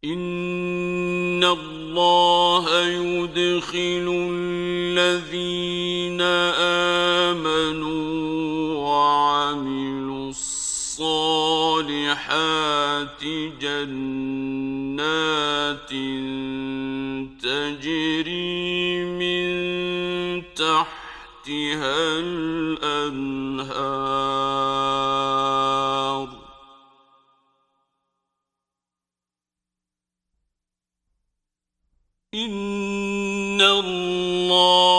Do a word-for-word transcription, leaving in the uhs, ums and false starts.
إن الله يدخل الذين آمنوا وعملوا الصالحات جنات تجري من تحتها الأنهار إن الله